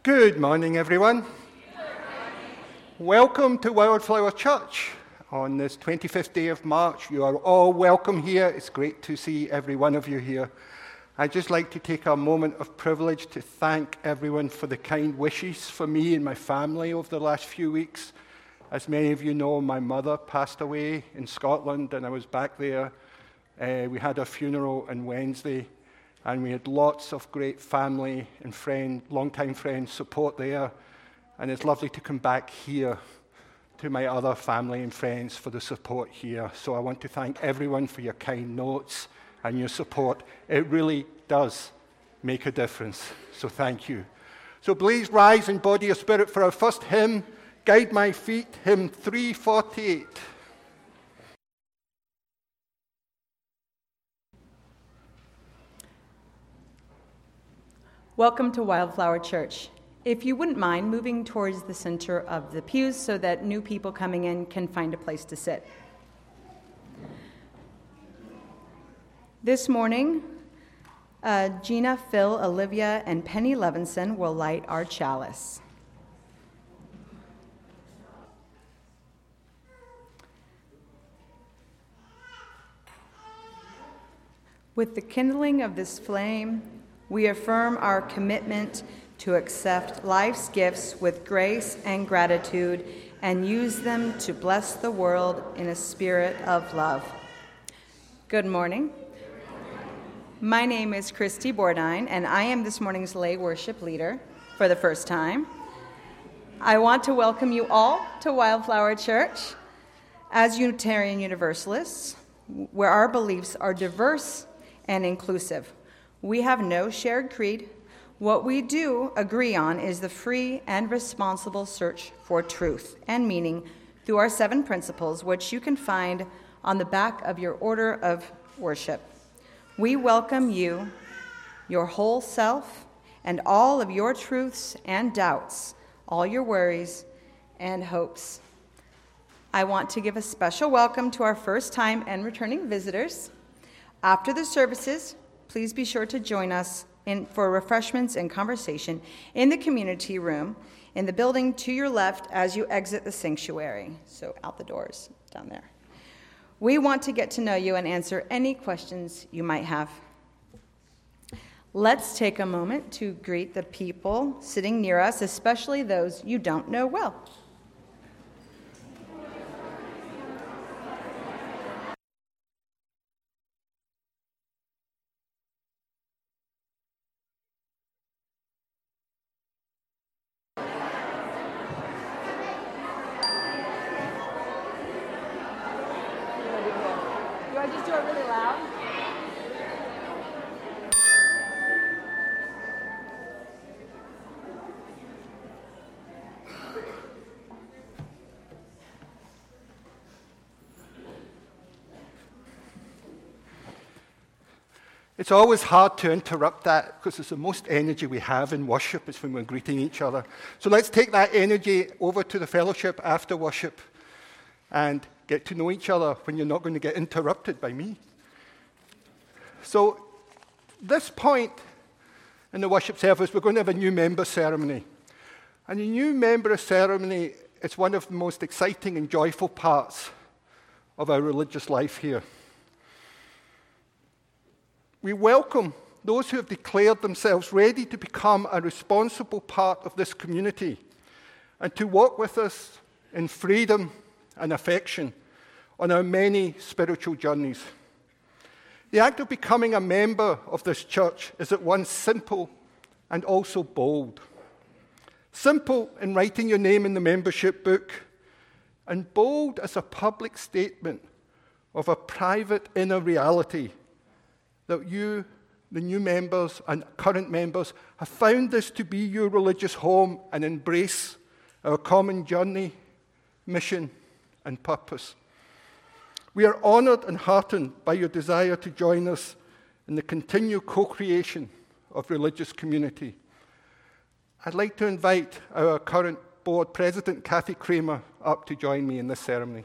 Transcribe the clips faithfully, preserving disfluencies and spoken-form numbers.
Good morning, everyone. Good morning. Welcome to Wildflower Church on this twenty-fifth day of March. You are all welcome here. It's great to see every one of you here. I'd just like to take a moment of privilege to thank everyone for the kind wishes for me and my family over the last few weeks. As many of you know, my mother passed away in Scotland, and I was back there. Uh, we had a funeral on Wednesday. And we had lots of great family and friend, long-time friends support there. And it's lovely to come back here to my other family and friends for the support here. So I want to thank everyone for your kind notes and your support. It really does make a difference. So thank you. So please rise in body or spirit for our first hymn, Guide My Feet, hymn three forty-eight. Welcome to Wildflower Church. If you wouldn't mind moving towards the center of the pews so that new people coming in can find a place to sit. This morning, uh, Gina, Phil, Olivia, and Penny Levinson will light our chalice. With the kindling of this flame, we affirm our commitment to accept life's gifts with grace and gratitude and use them to bless the world in a spirit of love. Good morning. My name is Christy Bordine, and I am this morning's lay worship leader for the first time. I want to welcome you all to Wildflower Church. As Unitarian Universalists, where our beliefs are diverse and inclusive, we have no shared creed. What we do agree on is the free and responsible search for truth and meaning through our seven principles, which you can find on the back of your order of worship. We welcome you, your whole self, and all of your truths and doubts, all your worries and hopes. I want to give a special welcome to our first time and returning visitors. After the services, please be sure to join us in, for refreshments and conversation in the community room in the building to your left as you exit the sanctuary. So out the doors down there. We want to get to know you and answer any questions you might have. Let's take a moment to greet the people sitting near us, especially those you don't know well. It's always hard to interrupt that because it's the most energy we have in worship is when we're greeting each other. So let's take that energy over to the fellowship after worship and get to know each other when you're not going to get interrupted by me. So this point in the worship service, we're going to have a new member ceremony. And the new member ceremony is one of the most exciting and joyful parts of our religious life here. We welcome those who have declared themselves ready to become a responsible part of this community and to walk with us in freedom and affection on our many spiritual journeys. The act of becoming a member of this church is at once simple and also bold. Simple in writing your name in the membership book, and bold as a public statement of a private inner reality that you, the new members and current members, have found this to be your religious home and embrace our common journey, mission, and purpose. We are honored and heartened by your desire to join us in the continued co-creation of religious community. I'd like to invite our current board president, Kathy Kramer, up to join me in this ceremony.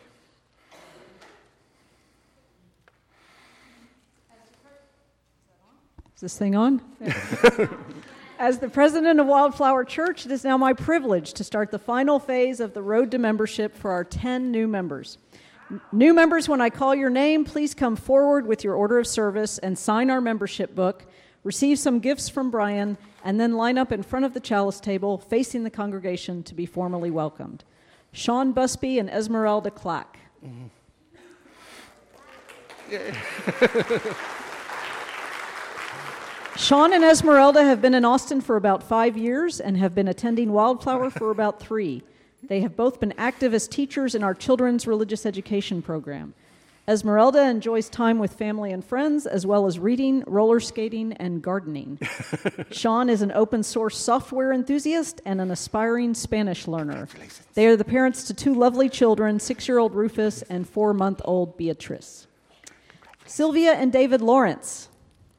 Is this thing on? As the president of Wildflower Church, it is now my privilege to start the final phase of the road to membership for our ten new members. New members, when I call your name, please come forward with your order of service and sign our membership book, receive some gifts from Brian, and then line up in front of the chalice table facing the congregation to be formally welcomed. Sean Busby and Esmeralda Clack. Mm-hmm. Yeah. Sean and Esmeralda have been in Austin for about five years and have been attending Wildflower for about three. They have both been active as teachers in our children's religious education program. Esmeralda enjoys time with family and friends, as well as reading, roller skating, and gardening. Sean is an open source software enthusiast and an aspiring Spanish learner. They are the parents to two lovely children, six-year-old Rufus and four-month-old Beatrice. Sylvia and David Lawrence.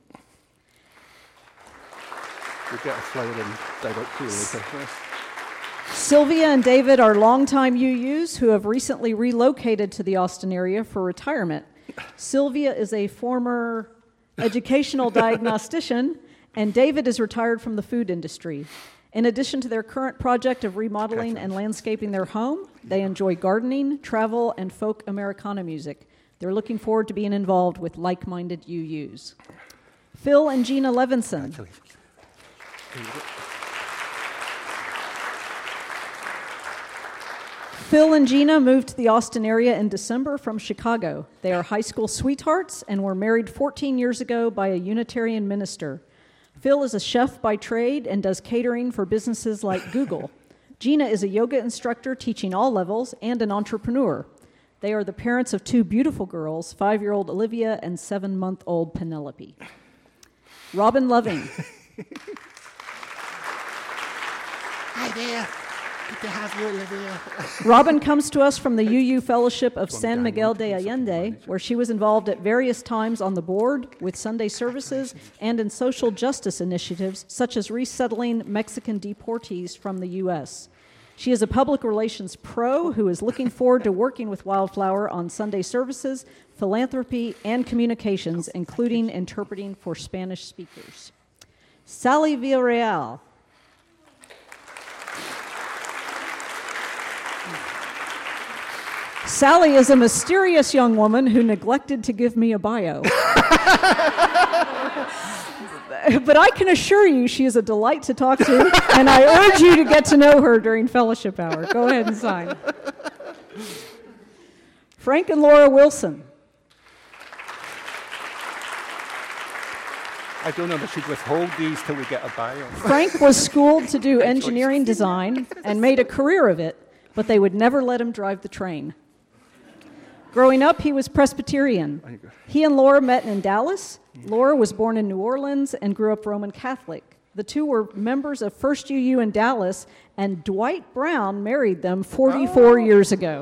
We'll get a flower in direct to you later. Sylvia and David are longtime U Us who have recently relocated to the Austin area for retirement. Sylvia is a former educational diagnostician, and David is retired from the food industry. In addition to their current project of remodeling and landscaping their home, they enjoy gardening, travel, and folk Americana music. They're looking forward to being involved with like-minded U Us. Phil and Gina Levinson. Phil and Gina moved to the Austin area in December from Chicago. They are high school sweethearts and were married fourteen years ago by a Unitarian minister. Phil is a chef by trade and does catering for businesses like Google. Gina is a yoga instructor teaching all levels and an entrepreneur. They are the parents of two beautiful girls, five-year-old Olivia and seven-month-old Penelope. Robin Loving. Hi there. Good to have you, Olivia. Robin comes to us from the U U Fellowship of San Miguel de Allende, where she was involved at various times on the board with Sunday services and in social justice initiatives, such as resettling Mexican deportees from the U S. She is a public relations pro who is looking forward to working with Wildflower on Sunday services, philanthropy, and communications, including interpreting for Spanish speakers. Sally Villarreal. Sally is a mysterious young woman who neglected to give me a bio. But I can assure you she is a delight to talk to, and I urge you to get to know her during fellowship hour. Go ahead and sign. Frank and Laura Wilson. I don't know if I should withhold these till we get a bio. Frank was schooled to do engineering design and made a career of it, but they would never let him drive the train. Growing up, he was Presbyterian. He and Laura met in Dallas. Laura was born in New Orleans and grew up Roman Catholic. The two were members of First U U in Dallas, and Dwight Brown married them forty-four oh. years ago.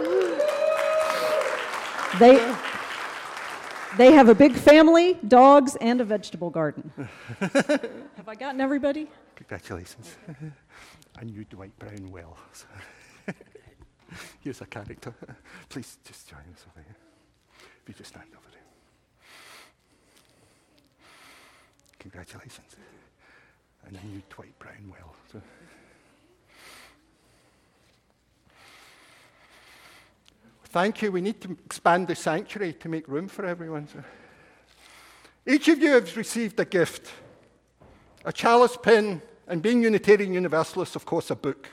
They, they have a big family, dogs, and a vegetable garden. Have I gotten everybody? Congratulations. I knew Dwight Brown well. So. Here's a character. Please just join us over here. If you just stand over there. Congratulations. And I knew Dwight Brown well. So. Thank you. We need to expand the sanctuary to make room for everyone. So. Each of you has received a gift, a chalice pin, and being Unitarian Universalists, of course, a book.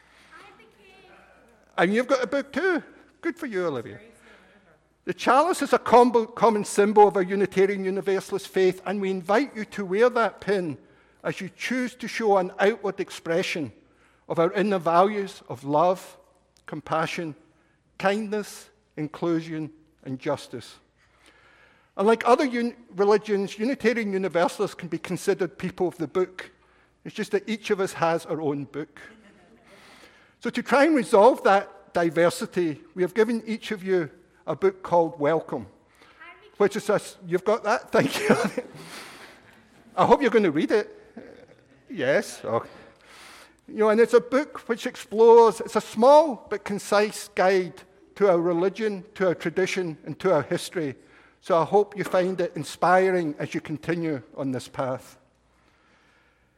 And you've got a book too. Good for you, Olivia. The chalice is a combo, common symbol of our Unitarian Universalist faith, and we invite you to wear that pin as you choose to show an outward expression of our inner values of love, compassion, kindness, inclusion, and justice. Unlike other un- religions, Unitarian Universalists can be considered people of the book. It's just that each of us has our own book. So to try and resolve that diversity, we have given each of you a book called Welcome, which is a, you've got that? Thank you. I hope you're going to read it. Yes. Okay. You know, and it's a book which explores, it's a small but concise guide to our religion, to our tradition, and to our history. So I hope you find it inspiring as you continue on this path.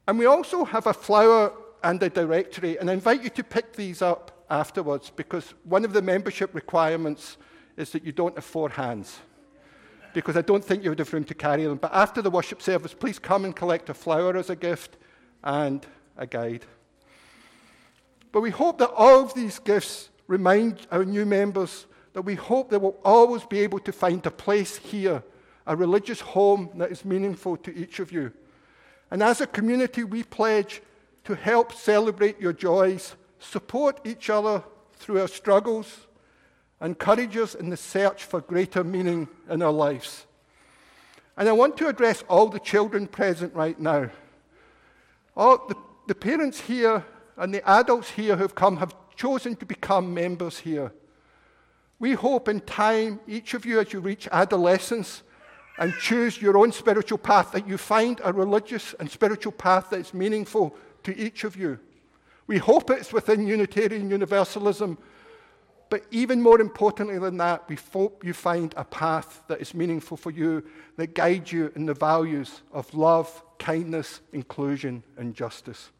And we also have a flower and a directory, and I invite you to pick these up afterwards, because one of the membership requirements is that you don't have four hands, because I don't think you would have room to carry them. But after the worship service, please come and collect a flower as a gift and a guide. But we hope that all of these gifts remind our new members that we hope they will always be able to find a place here, a religious home that is meaningful to each of you. And as a community, we pledge to help celebrate your joys, support each other through our struggles, encourage us in the search for greater meaning in our lives. And I want to address all the children present right now. All the, the parents here and the adults here who have come have chosen to become members here. We hope in time, each of you, as you reach adolescence and choose your own spiritual path, that you find a religious and spiritual path that is meaningful to each of you. We hope it's within Unitarian Universalism, but even more importantly than that, we hope you find a path that is meaningful for you, that guides you in the values of love, kindness, inclusion, and justice.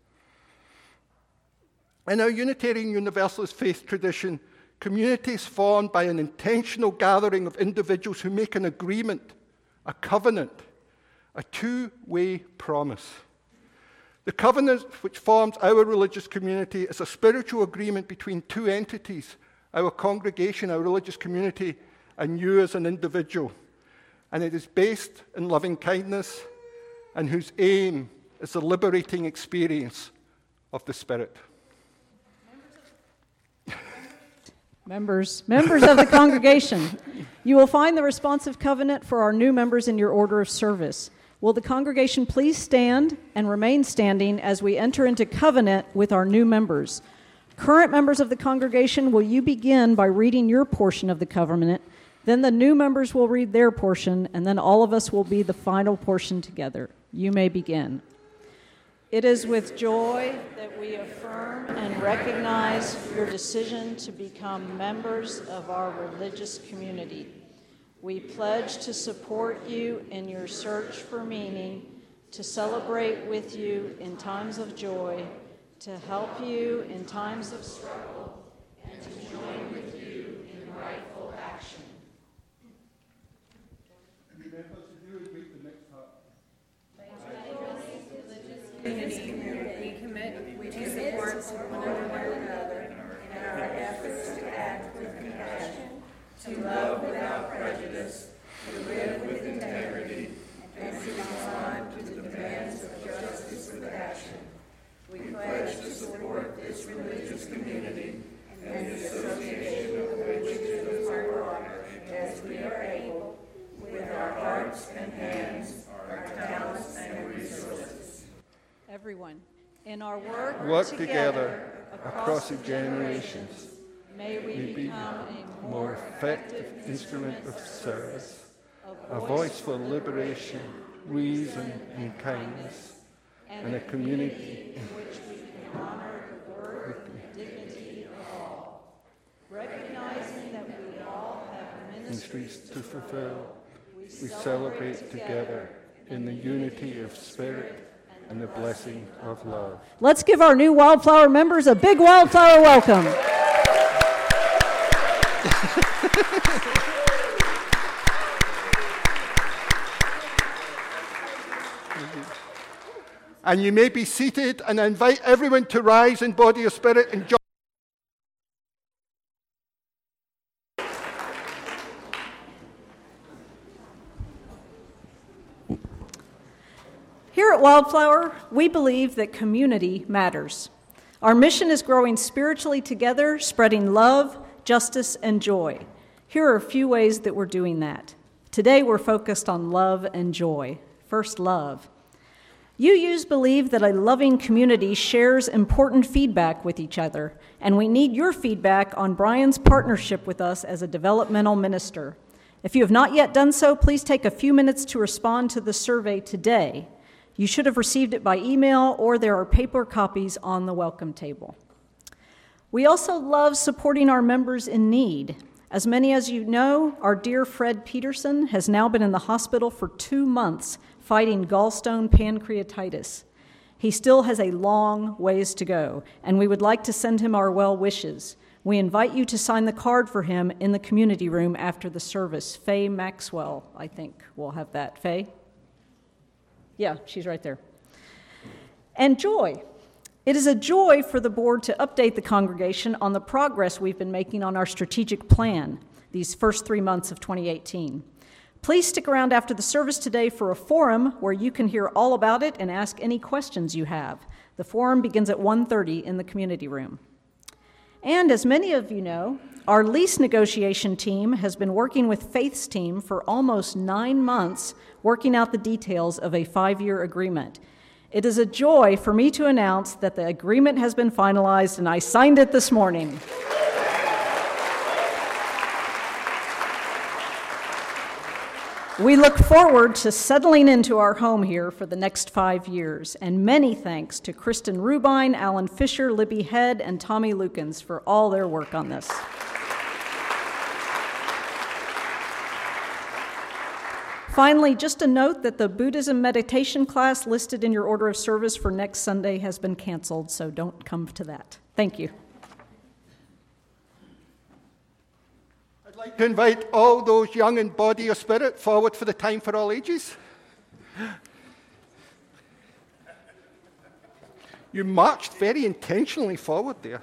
In our Unitarian Universalist faith tradition, community is formed by an intentional gathering of individuals who make an agreement, a covenant, a two-way promise. The covenant which forms our religious community is a spiritual agreement between two entities, our congregation, our religious community, and you as an individual. And it is based in loving kindness, and whose aim is the liberating experience of the Spirit. Members, members of the congregation, you will find the responsive covenant for our new members in your order of service. Will the congregation please stand and remain standing as we enter into covenant with our new members? Current members of the congregation, will you begin by reading your portion of the covenant? Then the new members will read their portion, and then all of us will be the final portion together. You may begin. It is with joy that we affirm and recognize your decision to become members of our religious community. We pledge to support you in your search for meaning, to celebrate with you in times of joy, to help you in times of struggle, and to join with you in rightful action. We commit to support one another in our efforts to act with compassion, to love without prejudice, to live with integrity, and to respond to the demands of justice with action. We pledge to support this religious community and the association of which we are honored as we are able, with our hearts and hands, our talents and resources. Everyone, in our work, Work together, together across, across the the generations, may we we be become a more effective instrument of service, a voice for liberation, reason, and kindness, and a community in which we can honor the worth and dignity of all. Recognizing that we all have ministries to fulfill, we celebrate together in the unity of spirit and the blessing of love. Let's give our new Wildflower members a big Wildflower welcome. And you may be seated, and I invite everyone to rise in body or spirit and join. Here at Wildflower, we believe that community matters. Our mission is growing spiritually together, spreading love, justice, and joy. Here are a few ways that we're doing that. Today, we're focused on love and joy. First, love. U Us believe that a loving community shares important feedback with each other, and we need your feedback on Brian's partnership with us as a developmental minister. If you have not yet done so, please take a few minutes to respond to the survey today. You should have received it by email, or there are paper copies on the welcome table. We also love supporting our members in need. As many as you know, our dear Fred Peterson has now been in the hospital for two months fighting gallstone pancreatitis. He still has a long ways to go, and we would like to send him our well wishes. We invite you to sign the card for him in the community room after the service. Faye Maxwell, I think, will have that. Faye? Yeah, she's right there. And joy. It is a joy for the board to update the congregation on the progress we've been making on our strategic plan these first three months of twenty eighteen. Please stick around after the service today for a forum where you can hear all about it and ask any questions you have. The forum begins at one thirty in the community room. And as many of you know, our lease negotiation team has been working with Faith's team for almost nine months, working out the details of a five-year agreement. It is a joy for me to announce that the agreement has been finalized, and I signed it this morning. We look forward to settling into our home here for the next five years, and many thanks to Kristen Rubine, Alan Fisher, Libby Head, and Tommy Lukens for all their work on this. Finally, just a note that the Buddhism meditation class listed in your order of service for next Sunday has been canceled, so don't come to that. Thank you. I'd like to invite all those young in body or spirit forward for the time for all ages. You marched very intentionally forward there.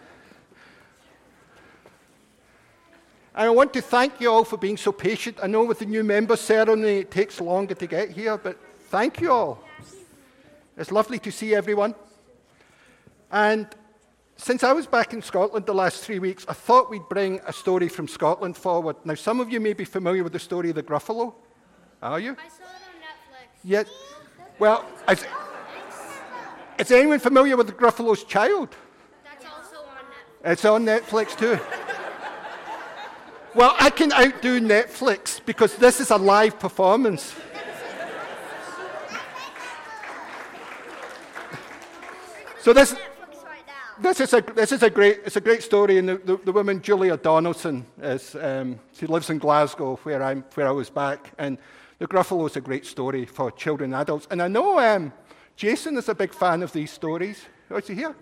And I want to thank you all for being so patient. I know with the new member ceremony it takes longer to get here, but thank you all. It's lovely to see everyone. And since I was back in Scotland the last three weeks, I thought we'd bring a story from Scotland forward. Now, some of you may be familiar with the story of the Gruffalo. Are you? I saw it on Netflix. Yeah. Well, is, is anyone familiar with the Gruffalo's Child? That's also on Netflix. It's on Netflix too. Well, I can outdo Netflix because this is a live performance. So this, this is a this is a great it's a great story, and the, the, the woman Julia Donaldson is um, she lives in Glasgow, where I'm where I was back, and the Gruffalo is a great story for children and adults. And I know um, Jason is a big fan of these stories. Oh, is he here?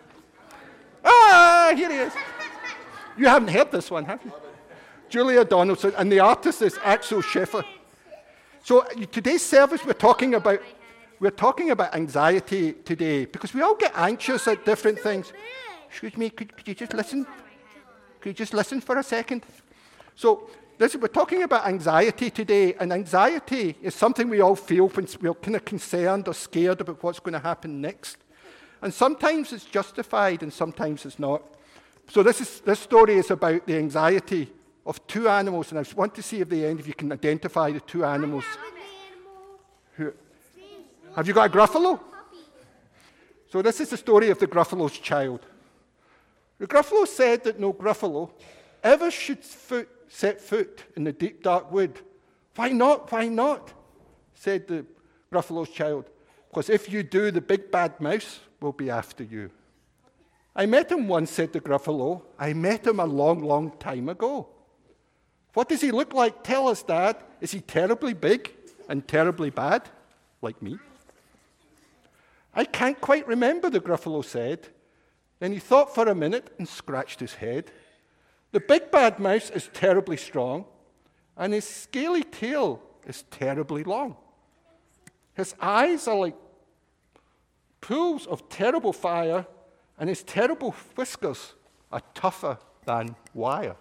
Ah, here he is. You haven't heard this one, have you? Julia Donaldson, and the artist is Axel Schiffer. So today's service, we're talking about we're talking about anxiety today, because we all get anxious at different things. Excuse me, could, could you just listen? Could you just listen for a second? So this, we're talking about anxiety today, and anxiety is something we all feel when we're kind of concerned or scared about what's going to happen next. And sometimes it's justified, and sometimes it's not. So this is this story is about the anxiety of two animals, and I want to see at the end if you can identify the two animals. Who, have you got a Gruffalo? So this is the story of the Gruffalo's child. The Gruffalo said that no Gruffalo ever should foot, set foot in the deep dark wood. Why not? Why not? Said the Gruffalo's child. Because if you do, the big bad mouse will be after you. I met him once, said the Gruffalo. I met him a long, long time ago. What does he look like? Tell us, Dad. Is he terribly big and terribly bad, like me? I can't quite remember, the Gruffalo said. Then he thought for a minute and scratched his head. The big bad mouse is terribly strong, and his scaly tail is terribly long. His eyes are like pools of terrible fire, and his terrible whiskers are tougher than wire.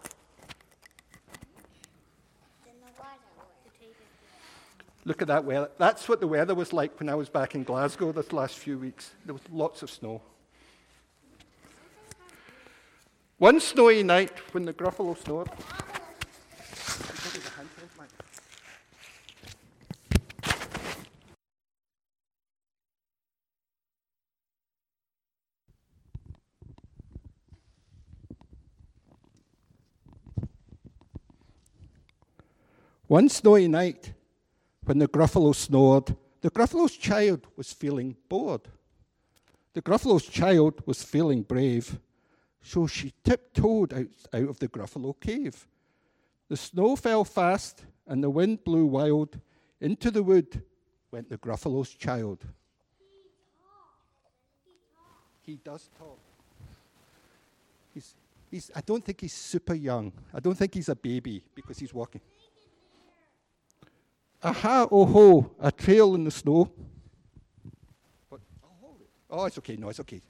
Look at that weather. That's what the weather was like when I was back in Glasgow this last few weeks. There was lots of snow. One snowy night when the Gruffalo snored. One snowy night, when the Gruffalo snored, the Gruffalo's child was feeling bored. The Gruffalo's child was feeling brave, so she tiptoed out, out of the Gruffalo cave. The snow fell fast, and the wind blew wild. Into the wood went the Gruffalo's child. He does talk. He's, he's, I don't think he's super young. I don't think he's a baby because he's walking. Aha, oh ho, a trail in the snow. What? Oh, it's okay. No, it's okay.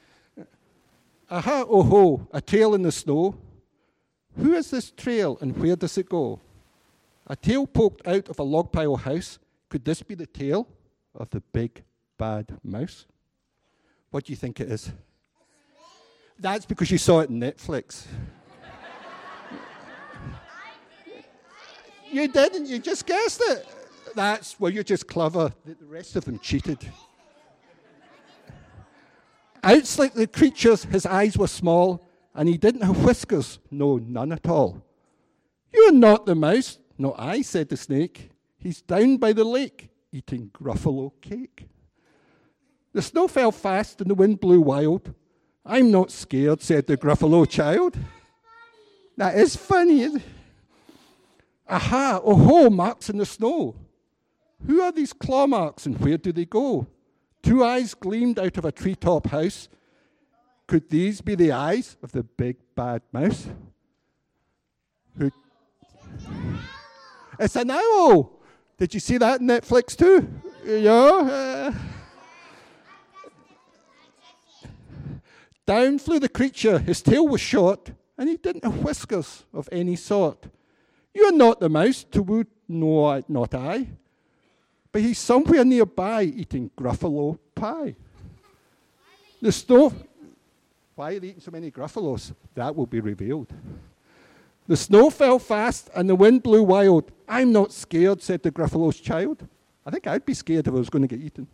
Aha, oh ho, a trail in the snow. Who is this trail and where does it go? A tail poked out of a log pile house. Could this be the tail of the big bad mouse? What do you think it is? That's because you saw it on Netflix. You didn't, you just guessed it. That's, well, you're just clever. The rest of them cheated. Out like the creatures, his eyes were small, and he didn't have whiskers. No, none at all. You're not the mouse. No, I, said the snake. He's down by the lake, eating Gruffalo cake. The snow fell fast and the wind blew wild. I'm not scared, said the Gruffalo child. That is funny, isn't it? Aha, oh ho, marks in the snow. Who are these claw marks and where do they go? Two eyes gleamed out of a treetop house. Could these be the eyes of the big bad mouse? Who? It's an owl. Did you see that on Netflix too? Yeah. Uh, Down flew the creature. His tail was short, and he didn't have whiskers of any sort. You're not the mouse, to woot, no, not I. But he's somewhere nearby eating Gruffalo pie. The snow... Why are they eating so many Gruffalos? That will be revealed. The snow fell fast and the wind blew wild. I'm not scared, said the Gruffalo's child. I think I'd be scared if I was going to get eaten.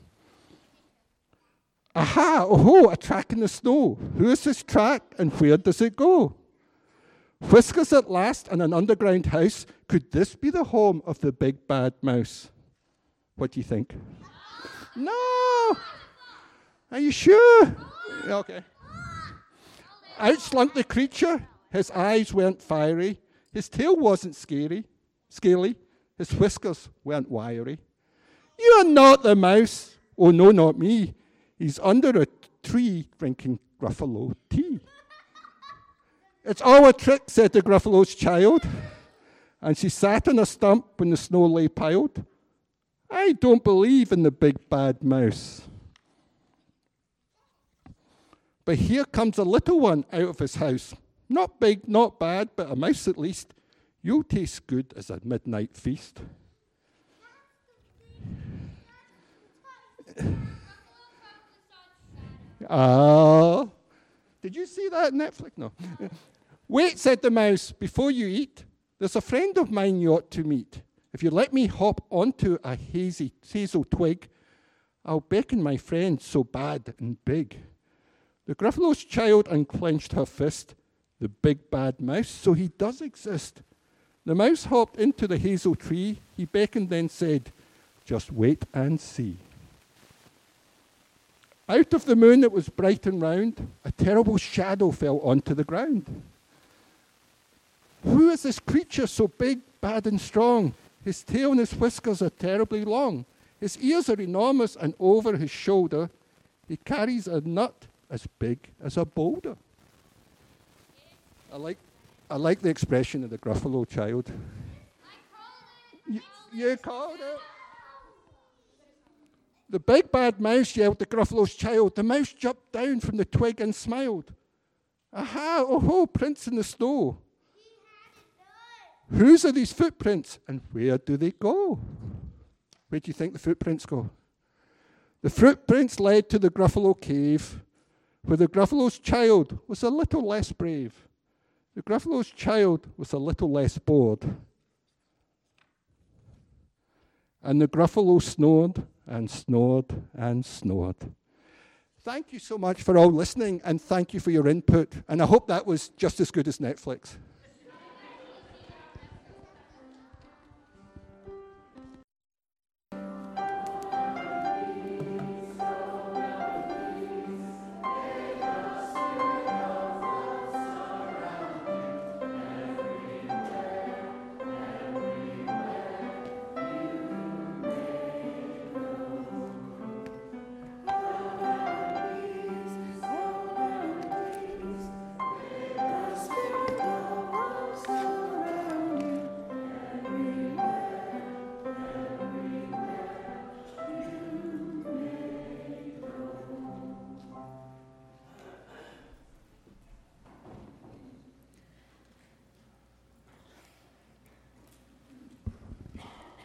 Aha, oh ho, a track in the snow. Who is this track and where does it go? Whiskers at last and an underground house. Could this be the home of the big bad mouse? What do you think? No! Are you sure? Okay. Out slunk the creature. His eyes weren't fiery. His tail wasn't scary, scaly. His whiskers weren't wiry. You're not the mouse. Oh, no, not me. He's under a tree drinking Gruffalo tea. It's all a trick, said the Gruffalo's child. And she sat on a stump when the snow lay piled. I don't believe in the big bad mouse. But here comes a little one out of his house. Not big, not bad, but a mouse at least. You'll taste good as a midnight feast. Ah, uh, did you see that on Netflix? No. Wait, said the mouse, before you eat, there's a friend of mine you ought to meet. If you let me hop onto a hazy hazel twig, I'll beckon my friend so bad and big. The Gruffalo's child unclenched her fist. The big bad mouse, so he does exist. The mouse hopped into the hazel tree. He beckoned, then said, just wait and see. Out of the moon that was bright and round, a terrible shadow fell onto the ground. Who is this creature so big, bad, and strong? His tail and his whiskers are terribly long. His ears are enormous, and over his shoulder, he carries a nut as big as a boulder. I like, I like the expression of the Gruffalo child. You, you called it. The big bad mouse yelled, the Gruffalo's child. The mouse jumped down from the twig and smiled. Aha, oh ho, prints in the snow. Whose are these footprints and where do they go? Where do you think the footprints go? The footprints led to the Gruffalo cave, where the Gruffalo's child was a little less brave. The Gruffalo's child was a little less bored. And the Gruffalo snored and snored and snored. Thank you so much for all listening, and thank you for your input. And I hope that was just as good as Netflix.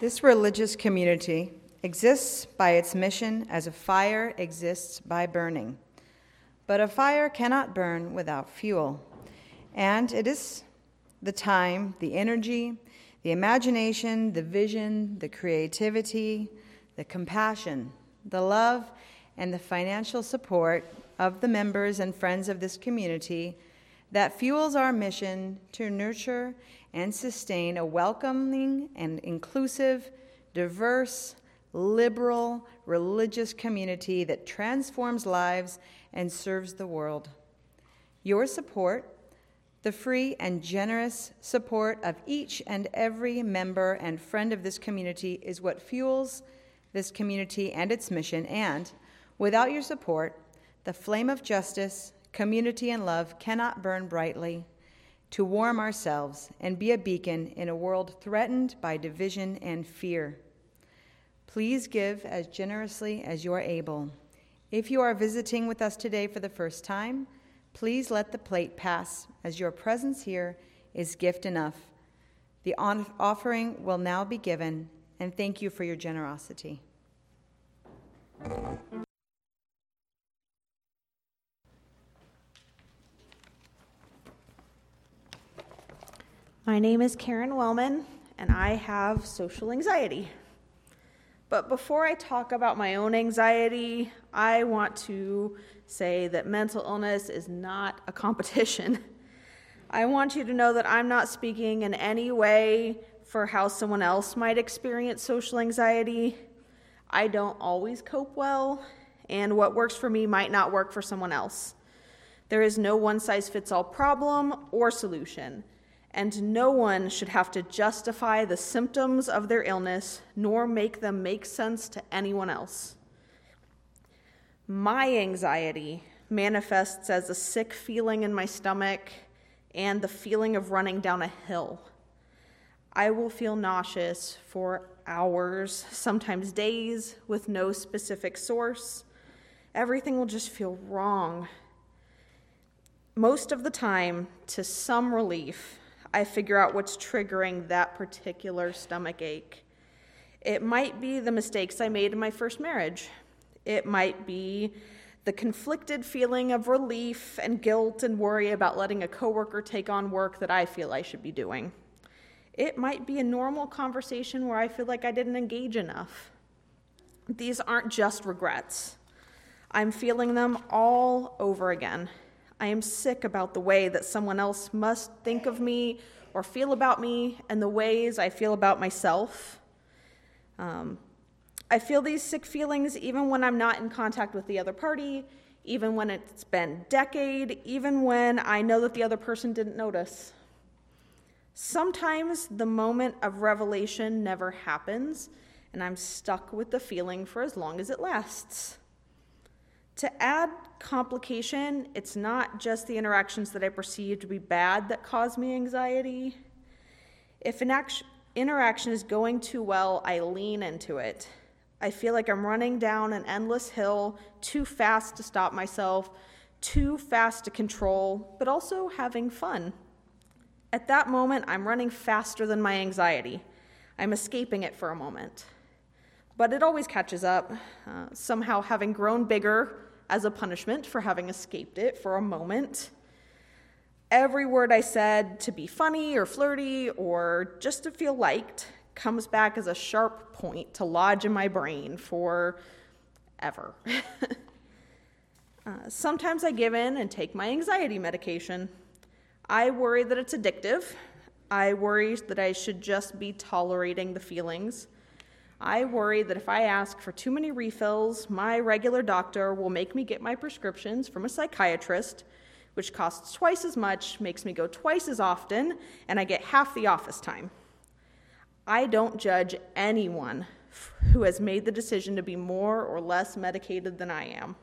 This religious community exists by its mission as a fire exists by burning. But a fire cannot burn without fuel. And it is the time, the energy, the imagination, the vision, the creativity, the compassion, the love, and the financial support of the members and friends of this community that fuels our mission to nurture and sustain a welcoming and inclusive, diverse, liberal, religious community that transforms lives and serves the world. Your support, the free and generous support of each and every member and friend of this community, is what fuels this community and its mission, and without your support, the flame of justice, community, and love cannot burn brightly to warm ourselves and be a beacon in a world threatened by division and fear. Please give as generously as you are able. If you are visiting with us today for the first time, please let the plate pass, as your presence here is gift enough. The offering will now be given, and thank you for your generosity. My name is Karen Wellman, and I have social anxiety. But before I talk about my own anxiety, I want to say that mental illness is not a competition. I want you to know that I'm not speaking in any way for how someone else might experience social anxiety. I don't always cope well, and what works for me might not work for someone else. There is no one-size-fits-all problem or solution, and no one should have to justify the symptoms of their illness nor make them make sense to anyone else. My anxiety manifests as a sick feeling in my stomach and the feeling of running down a hill. I will feel nauseous for hours, sometimes days, with no specific source. Everything will just feel wrong. Most of the time, to some relief, I figure out what's triggering that particular stomach ache. It might be the mistakes I made in my first marriage. It might be the conflicted feeling of relief and guilt and worry about letting a coworker take on work that I feel I should be doing. It might be a normal conversation where I feel like I didn't engage enough. These aren't just regrets. I'm feeling them all over again. I am sick about the way that someone else must think of me or feel about me and the ways I feel about myself. Um, I feel these sick feelings even when I'm not in contact with the other party, even when it's been a decade, even when I know that the other person didn't notice. Sometimes the moment of revelation never happens, and I'm stuck with the feeling for as long as it lasts. To add complication, it's not just the interactions that I perceive to be bad that cause me anxiety. If an act- interaction is going too well, I lean into it. I feel like I'm running down an endless hill, too fast to stop myself, too fast to control, but also having fun. At that moment, I'm running faster than my anxiety. I'm escaping it for a moment. But it always catches up, uh, somehow having grown bigger as a punishment for having escaped it for a moment. Every word I said to be funny or flirty or just to feel liked comes back as a sharp point to lodge in my brain for ever. uh, sometimes I give in and take my anxiety medication. I worry that it's addictive. I worry that I should just be tolerating the feelings. I worry that if I ask for too many refills, my regular doctor will make me get my prescriptions from a psychiatrist, which costs twice as much, makes me go twice as often, and I get half the office time. I don't judge anyone who has made the decision to be more or less medicated than I am.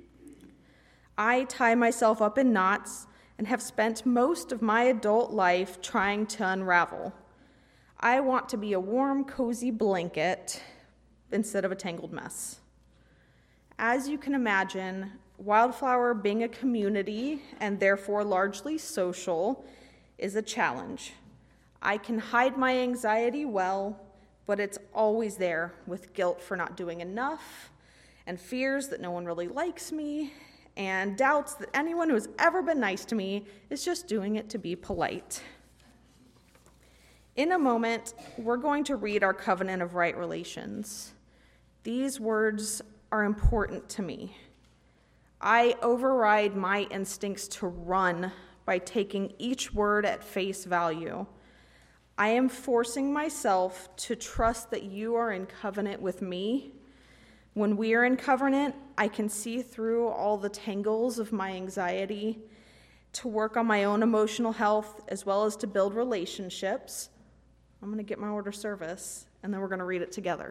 I tie myself up in knots and have spent most of my adult life trying to unravel. I want to be a warm, cozy blanket instead of a tangled mess. As you can imagine, Wildflower being a community and therefore largely social is a challenge. I can hide my anxiety well, but it's always there with guilt for not doing enough, and fears that no one really likes me, and doubts that anyone who's ever been nice to me is just doing it to be polite. In a moment, we're going to read our covenant of right relations. These words are important to me. I override my instincts to run by taking each word at face value. I am forcing myself to trust that you are in covenant with me. When we are in covenant, I can see through all the tangles of my anxiety to work on my own emotional health as well as to build relationships. I'm going to get my order of service, and then we're going to read it together.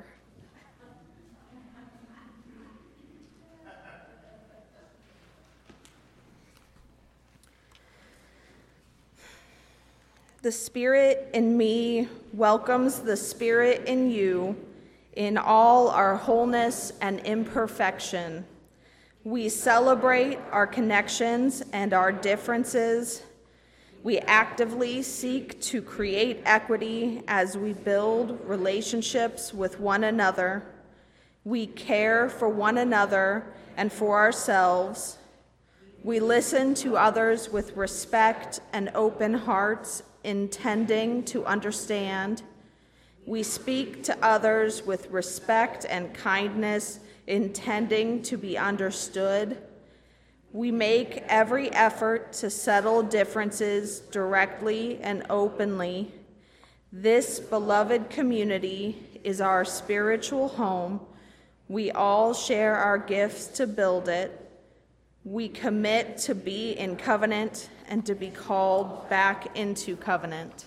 The Spirit in me welcomes the Spirit in you in all our wholeness and imperfection. We celebrate our connections and our differences. We actively seek to create equity as we build relationships with one another. We care for one another and for ourselves. We listen to others with respect and open hearts, intending to understand. We speak to others with respect and kindness, intending to be understood. We make every effort to settle differences directly and openly. This beloved community is our spiritual home. We all share our gifts to build it. We commit to be in covenant and to be called back into covenant.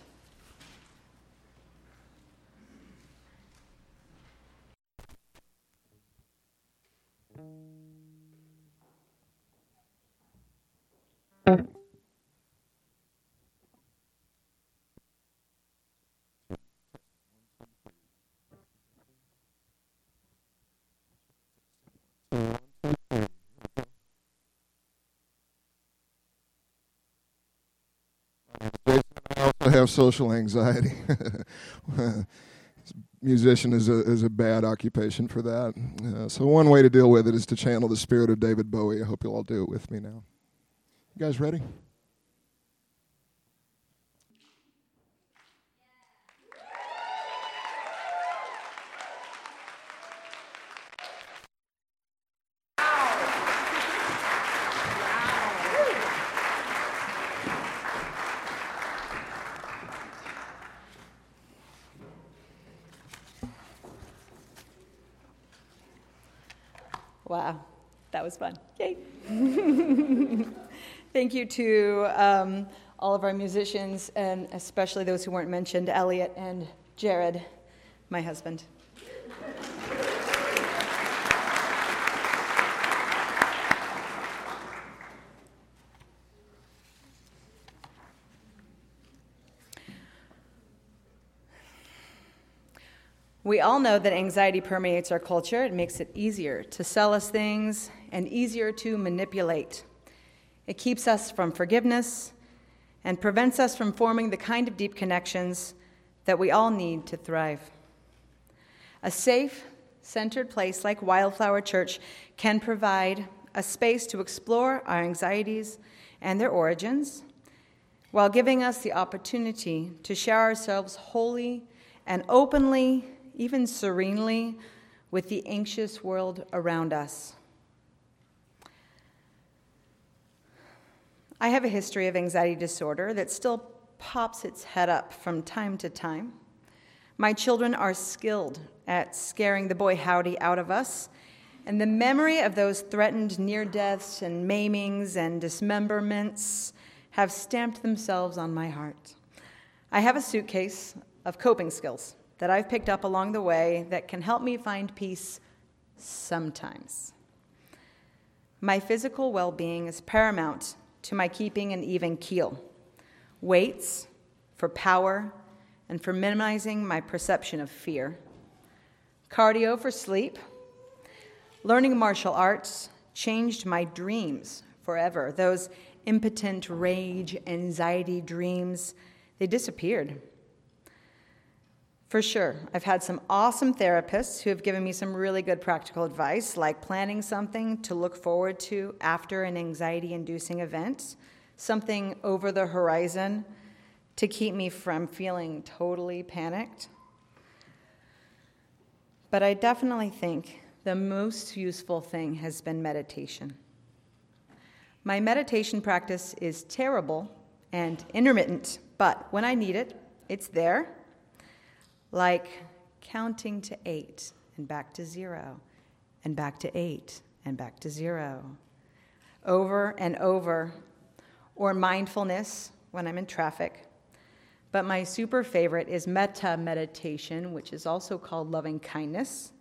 I have social anxiety. Musician is a is a bad occupation for that. Uh, so one way to deal with it is to channel the spirit of David Bowie. I hope you'll all do it with me now. You guys ready? Wow, that was fun. Yay. Thank you to um, all of our musicians, and especially those who weren't mentioned, Elliot and Jared, my husband. We all know that anxiety permeates our culture. It makes it easier to sell us things and easier to manipulate. It keeps us from forgiveness and prevents us from forming the kind of deep connections that we all need to thrive. A safe, centered place like Wildflower Church can provide a space to explore our anxieties and their origins, while giving us the opportunity to share ourselves wholly and openly, even serenely, with the anxious world around us. I have a history of anxiety disorder that still pops its head up from time to time. My children are skilled at scaring the boy howdy out of us, and the memory of those threatened near deaths and maimings and dismemberments have stamped themselves on my heart. I have a suitcase of coping skills that I've picked up along the way that can help me find peace sometimes. My physical well-being is paramount to my keeping an even keel. Weights for power and for minimizing my perception of fear. Cardio for sleep. Learning martial arts changed my dreams forever. Those impotent rage, anxiety dreams, they disappeared. For sure, I've had some awesome therapists who have given me some really good practical advice, like planning something to look forward to after an anxiety-inducing event, something over the horizon to keep me from feeling totally panicked. But I definitely think the most useful thing has been meditation. My meditation practice is terrible and intermittent, but when I need it, it's there. Like counting to eight and back to zero, and back to eight and back to zero, over and over, or mindfulness when I'm in traffic. But my super favorite is metta meditation, which is also called loving kindness.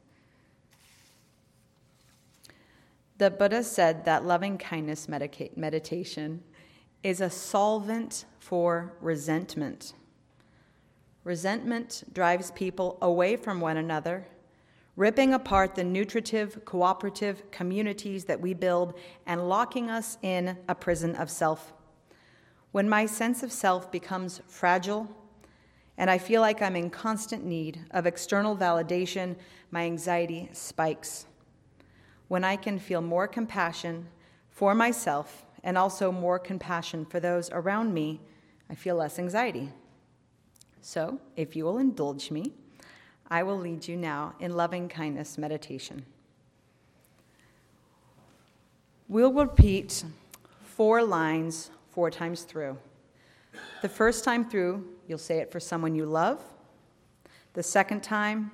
The Buddha said that loving kindness medica- meditation is a solvent for resentment. Resentment drives people away from one another, ripping apart the nutritive, cooperative communities that we build and locking us in a prison of self. When my sense of self becomes fragile and I feel like I'm in constant need of external validation, my anxiety spikes. When I can feel more compassion for myself and also more compassion for those around me, I feel less anxiety. So, if you will indulge me, I will lead you now in loving kindness meditation. We'll repeat four lines four times through. The first time through, you'll say it for someone you love. The second time,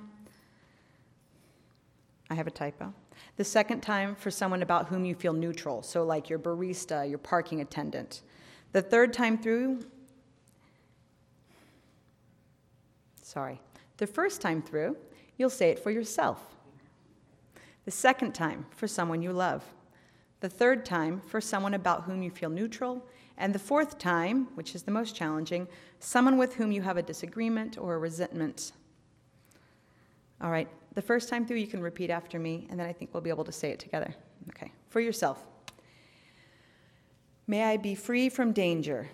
I have a typo. The second time for someone about whom you feel neutral, so like your barista, your parking attendant. The third time through, Sorry. The first time through, you'll say it for yourself. The second time, for someone you love. The third time, for someone about whom you feel neutral. And the fourth time, which is the most challenging, someone with whom you have a disagreement or a resentment. All right. The first time through, you can repeat after me, and then I think we'll be able to say it together. Okay. For yourself. May I be free from danger.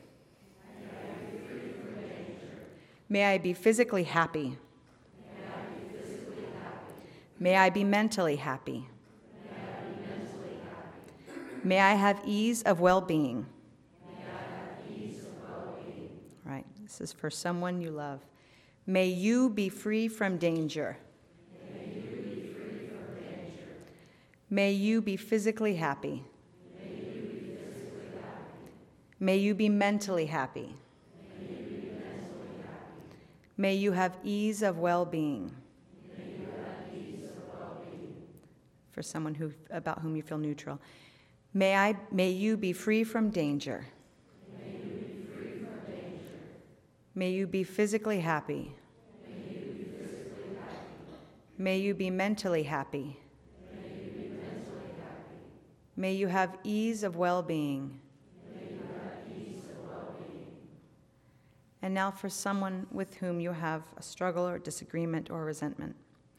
May I be physically happy. May I be, physically happy. May I be mentally happy. May I, be mentally happy. May I have ease of well-being. May I have ease of well-being. Right. This is for someone you love. May you be free from danger. May you be free from danger. May you be physically happy. May you be physically happy. May you be mentally happy. May you have ease of well-being. May you have ease of well-being. For someone who, about whom you feel neutral. May I, may you be free from danger. May you be free from danger. May you be physically happy. May you be physically happy. May you be mentally happy. May you be mentally happy. May you have ease of well-being. And now for someone with whom you have a struggle or disagreement or resentment.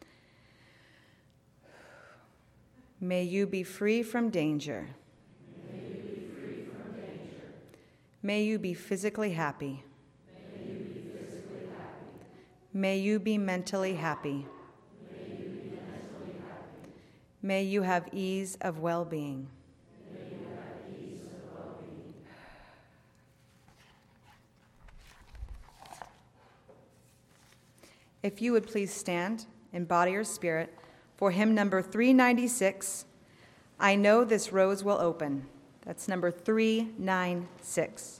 May you be free from danger. May you be free from danger. May you be physically happy. May you be physically happy. May you be mentally happy. May you be mentally happy. May you have ease of well-being. If you would please stand in body or spirit for hymn number three ninety-six, I Know This Rose Will Open. That's number three ninety-six.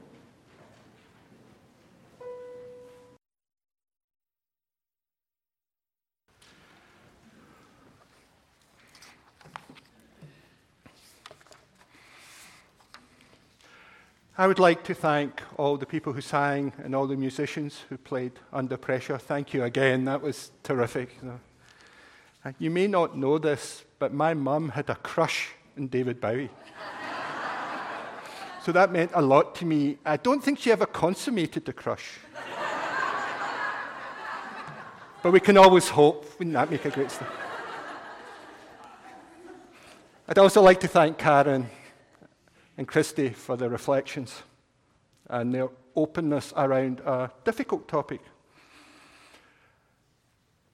I would like to thank all the people who sang and all the musicians who played under pressure. Thank you again. That was terrific. You may not know this, but my mum had a crush on David Bowie. So that meant a lot to me. I don't think she ever consummated the crush. But we can always hope. Wouldn't that make a great story? I'd also like to thank Karen and Christy for their reflections and their openness around a difficult topic.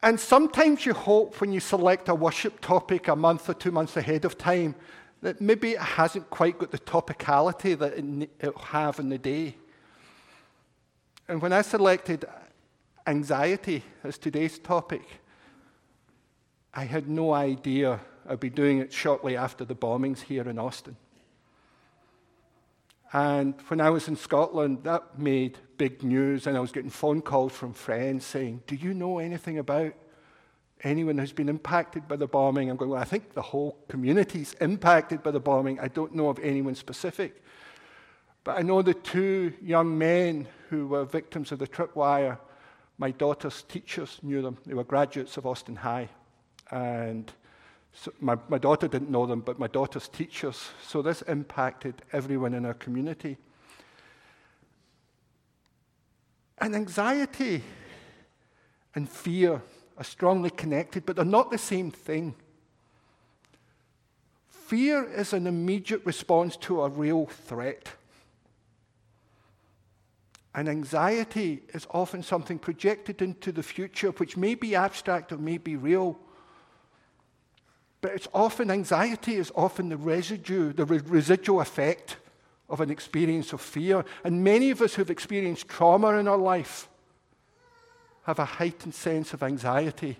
And sometimes you hope when you select a worship topic a month or two months ahead of time that maybe it hasn't quite got the topicality that it, it'll have in the day. And when I selected anxiety as today's topic, I had no idea I'd be doing it shortly after the bombings here in Austin. And when I was in Scotland, that made big news, and I was getting phone calls from friends saying, do you know anything about anyone who's been impacted by the bombing? I'm going, well, I think the whole community's impacted by the bombing. I don't know of anyone specific. But I know the two young men who were victims of the tripwire, my daughter's teachers knew them. They were graduates of Austin High. And so my, my daughter didn't know them, but my daughter's teachers. So this impacted everyone in our community. And anxiety and fear are strongly connected, but they're not the same thing. Fear is an immediate response to a real threat. And anxiety is often something projected into the future, which may be abstract or may be real. But it's often, anxiety is often the residue, the re- residual effect of an experience of fear. And many of us who've experienced trauma in our life have a heightened sense of anxiety.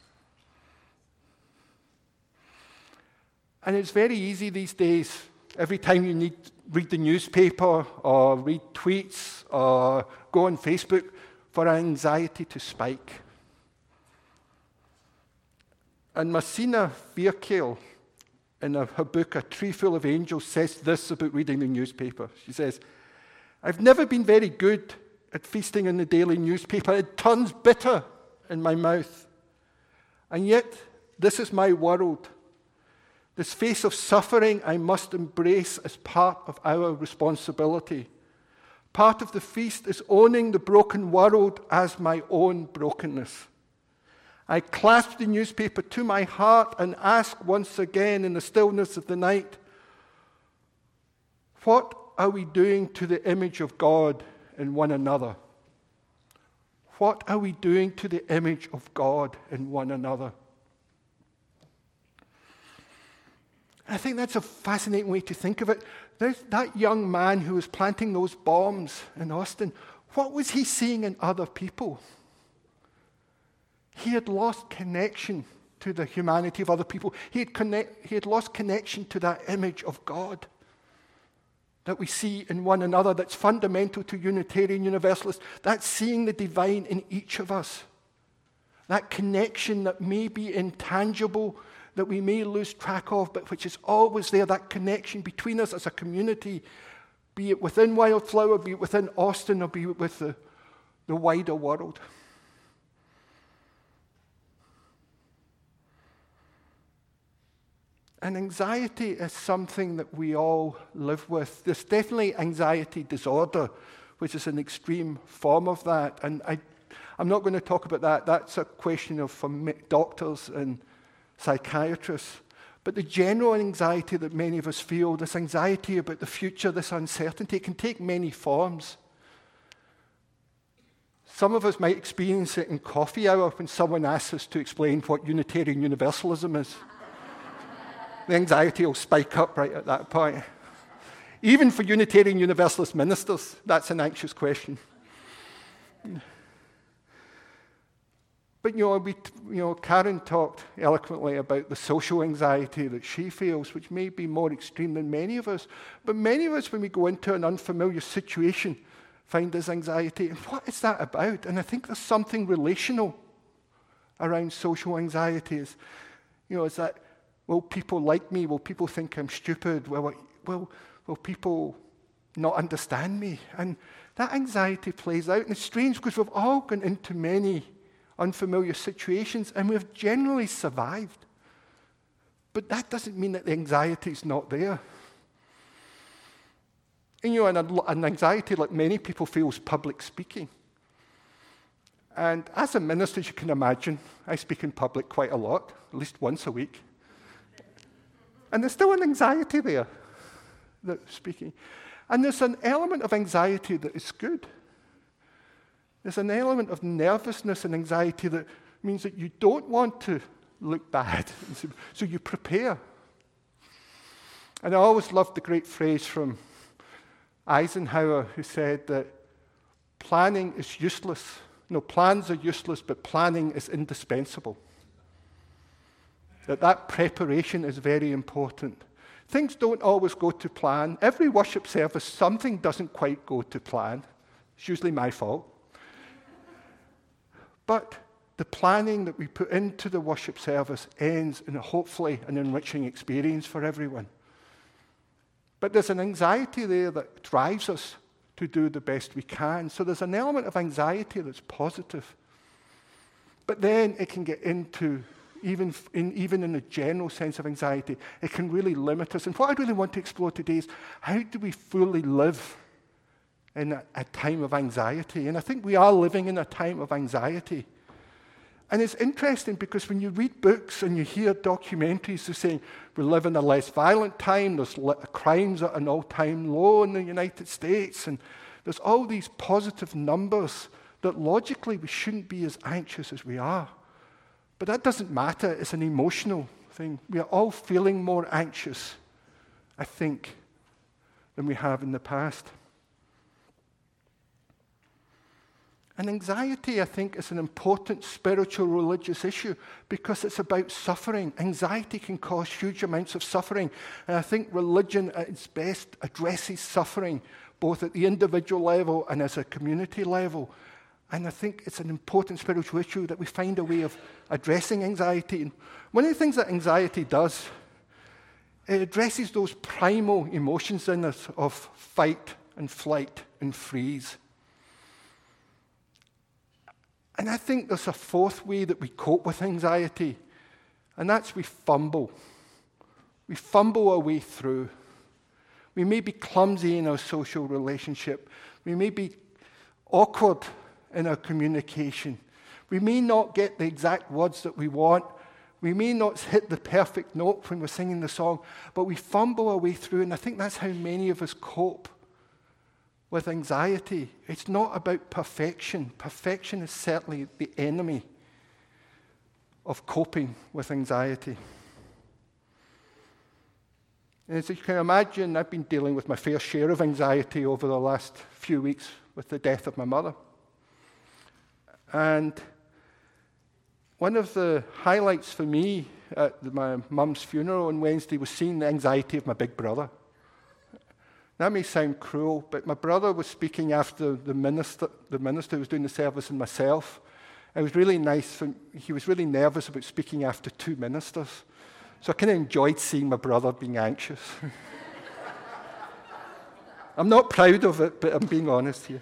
And it's very easy these days, every time you need read the newspaper or read tweets or go on Facebook, for anxiety to spike. And Marcina Vierkeel, in her, her book, A Tree Full of Angels, says this about reading the newspaper. She says, I've never been very good at feasting on the daily newspaper. It turns bitter in my mouth. And yet, this is my world. This face of suffering I must embrace as part of our responsibility. Part of the feast is owning the broken world as my own brokenness. I clasp the newspaper to my heart and ask once again in the stillness of the night, what are we doing to the image of God in one another? What are we doing to the image of God in one another? I think that's a fascinating way to think of it. There's that young man who was planting those bombs in Austin. What was he seeing in other people? He had lost connection to the humanity of other people. He had, connect, he had lost connection to that image of God that we see in one another, that's fundamental to Unitarian Universalists. That's seeing the divine in each of us. That connection that may be intangible, that we may lose track of, but which is always there, that connection between us as a community, be it within Wildflower, be it within Austin, or be it with the, the wider world. And anxiety is something that we all live with. There's definitely anxiety disorder, which is an extreme form of that. And I, I'm not going to talk about that. That's a question of for doctors and psychiatrists. But the general anxiety that many of us feel, this anxiety about the future, this uncertainty, it can take many forms. Some of us might experience it in coffee hour when someone asks us to explain what Unitarian Universalism is. The anxiety will spike up right at that point. Even for Unitarian Universalist ministers, that's an anxious question. But, you know, we, you know, Karen talked eloquently about the social anxiety that she feels, which may be more extreme than many of us. But many of us, when we go into an unfamiliar situation, find this anxiety. And what is that about? And I think there's something relational around social anxieties. You know, is that, will people like me? Will people think I'm stupid? Will, will, will people not understand me? And that anxiety plays out. And it's strange because we've all gone into many unfamiliar situations and we've generally survived. But that doesn't mean that the anxiety is not there. And you know, an anxiety like many people feel is public speaking. And as a minister, as you can imagine, I speak in public quite a lot, at least once a week. And there's still an anxiety there, that speaking. And there's an element of anxiety that is good. There's an element of nervousness and anxiety that means that you don't want to look bad. So you prepare. And I always loved the great phrase from Eisenhower who said that planning is useless. No, plans are useless, but planning is indispensable. That that preparation is very important. Things don't always go to plan. Every worship service, something doesn't quite go to plan. It's usually my fault. But the planning that we put into the worship service ends in a, hopefully an enriching experience for everyone. But there's an anxiety there that drives us to do the best we can. So there's an element of anxiety that's positive. But then it can get into, even in, even in a general sense of anxiety, it can really limit us. And what I really want to explore today is how do we fully live in a, a time of anxiety? And I think we are living in a time of anxiety. And it's interesting because when you read books and you hear documentaries, they're saying we live in a less violent time, there's crimes at an all-time low in the United States, and there's all these positive numbers that logically we shouldn't be as anxious as we are. But that doesn't matter, it's an emotional thing. We are all feeling more anxious, I think, than we have in the past. And anxiety, I think, is an important spiritual religious issue because it's about suffering. Anxiety can cause huge amounts of suffering. And I think religion at its best addresses suffering, both at the individual level and as a community level. And I think it's an important spiritual issue that we find a way of addressing anxiety. And one of the things that anxiety does, it addresses those primal emotions in us of fight and flight and freeze. And I think there's a fourth way that we cope with anxiety, and that's we fumble. We fumble our way through. We may be clumsy in our social relationship. We may be awkward in our communication. We may not get the exact words that we want. We may not hit the perfect note when we're singing the song, but we fumble our way through, and I think that's how many of us cope with anxiety. It's not about perfection. Perfection is certainly the enemy of coping with anxiety. And as you can imagine, I've been dealing with my fair share of anxiety over the last few weeks with the death of my mother. And one of the highlights for me at my mum's funeral on Wednesday was seeing the anxiety of my big brother. That may sound cruel, but my brother was speaking after the minister, the minister who was doing the service, and myself. It was really nice. For, he was really nervous about speaking after two ministers. So I kind of enjoyed seeing my brother being anxious. I'm not proud of it, but I'm being honest here.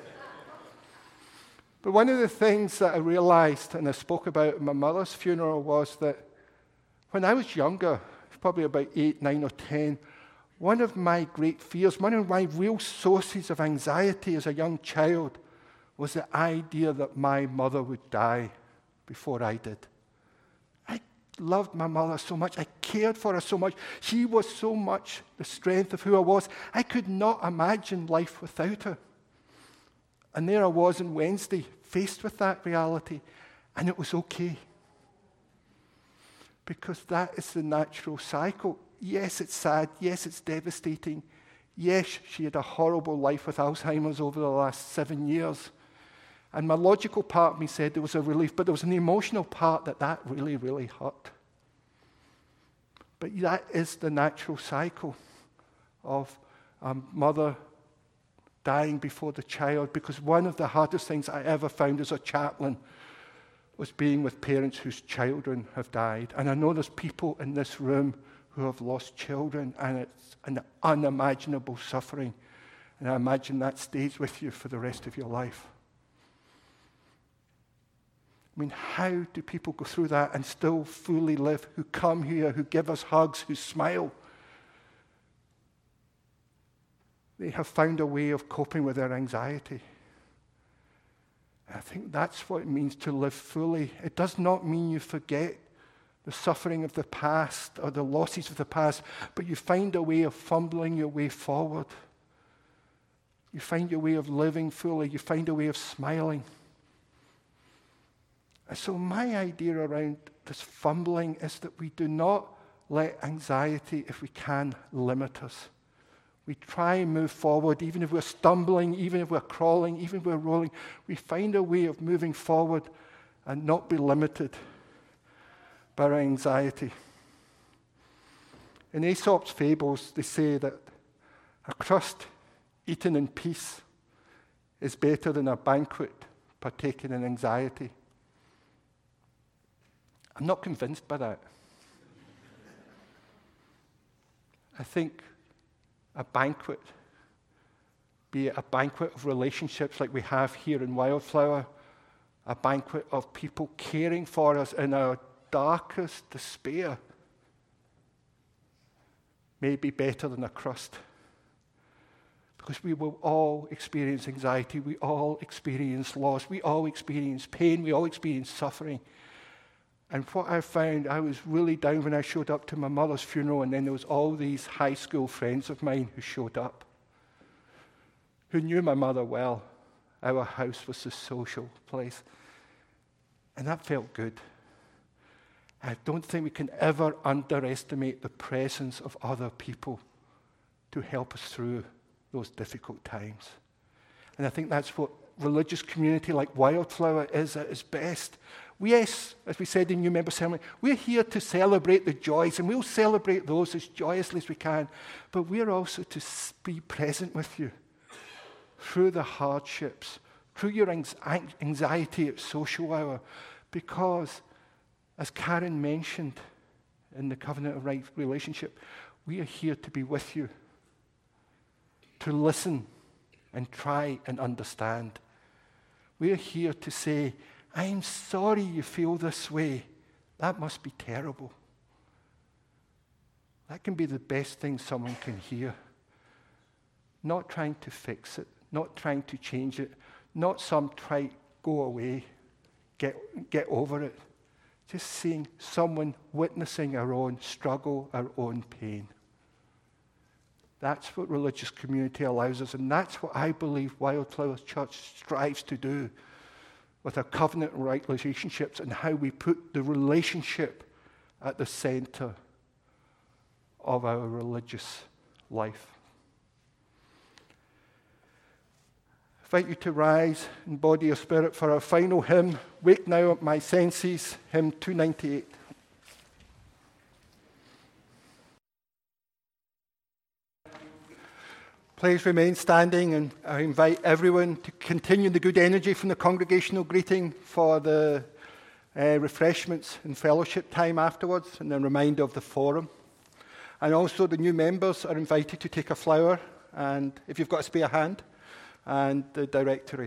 But one of the things that I realized, and I spoke about at my mother's funeral, was that when I was younger, probably about eight, nine, or ten, one of my great fears, one of my real sources of anxiety as a young child was the idea that my mother would die before I did. I loved my mother so much. I cared for her so much. She was so much the strength of who I was. I could not imagine life without her. And there I was on Wednesday, faced with that reality, and it was okay. Because that is the natural cycle. Yes, it's sad. Yes, it's devastating. Yes, she had a horrible life with Alzheimer's over the last seven years. And my logical part of me said there was a relief, but there was an emotional part that that really, really hurt. But that is the natural cycle of a mother dying before the child, because one of the hardest things I ever found as a chaplain was being with parents whose children have died. And I know there's people in this room who have lost children, and it's an unimaginable suffering. And I imagine that stays with you for the rest of your life. I mean, how do people go through that and still fully live, who come here, who give us hugs, who smile? They have found a way of coping with their anxiety. I think that's what it means to live fully. It does not mean you forget the suffering of the past or the losses of the past, but you find a way of fumbling your way forward. You find your way of living fully. You find a way of smiling. And so my idea around this fumbling is that we do not let anxiety, if we can, limit us. We try and move forward, even if we're stumbling, even if we're crawling, even if we're rolling. We find a way of moving forward and not be limited by our anxiety. In Aesop's fables, they say that a crust eaten in peace is better than a banquet partaken in anxiety. I'm not convinced by that. I think a banquet, be it a banquet of relationships like we have here in Wildflower, a banquet of people caring for us in our darkest despair, may be better than a crust. Because we will all experience anxiety, we all experience loss, we all experience pain, we all experience suffering. And what I found, I was really down when I showed up to my mother's funeral, and then there was all these high school friends of mine who showed up, who knew my mother well. Our house was a social place. And that felt good. I don't think we can ever underestimate the presence of other people to help us through those difficult times. And I think that's what religious community like Wildflower is at its best. We, yes, as we said in New Member Sermon, we're here to celebrate the joys, and we'll celebrate those as joyously as we can, but we're also to be present with you through the hardships, through your anxiety at social hour, because, as Karen mentioned in the Covenant of Right relationship, we are here to be with you, to listen and try and understand. We are here to say, I'm sorry you feel this way. That must be terrible. That can be the best thing someone can hear. Not trying to fix it, not trying to change it, not some try, go away, get, get over it. Just seeing someone witnessing our own struggle, our own pain. That's what religious community allows us, and that's what I believe Wildflower Church strives to do with our covenant and right relationships, and how we put the relationship at the center of our religious life. I invite you to rise in body or spirit for our final hymn, Wake Now Up My Senses, hymn two ninety-eight. Please remain standing, and I invite everyone to continue the good energy from the congregational greeting for the uh, refreshments and fellowship time afterwards, and a reminder of the forum. And also the new members are invited to take a flower, and if you've got a spare hand, and the directory.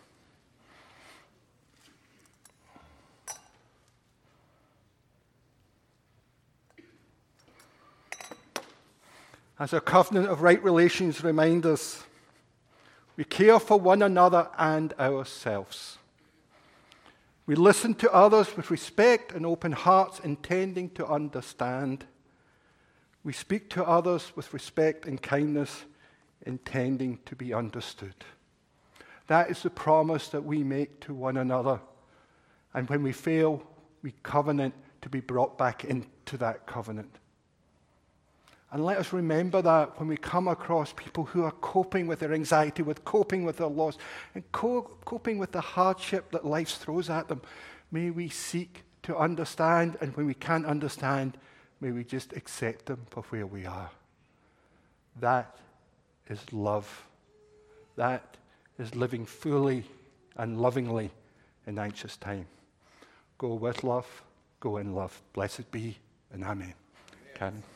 As our covenant of right relations remind us, we care for one another and ourselves. We listen to others with respect and open hearts, intending to understand. We speak to others with respect and kindness, intending to be understood. That is the promise that we make to one another. And when we fail, we covenant to be brought back into that covenant. And let us remember that when we come across people who are coping with their anxiety, with coping with their loss, and co- coping with the hardship that life throws at them, may we seek to understand, and when we can't understand, may we just accept them for where we are. That is love. That is living fully and lovingly in anxious time. Go with love, go in love. Blessed be, and amen. Amen. Karen.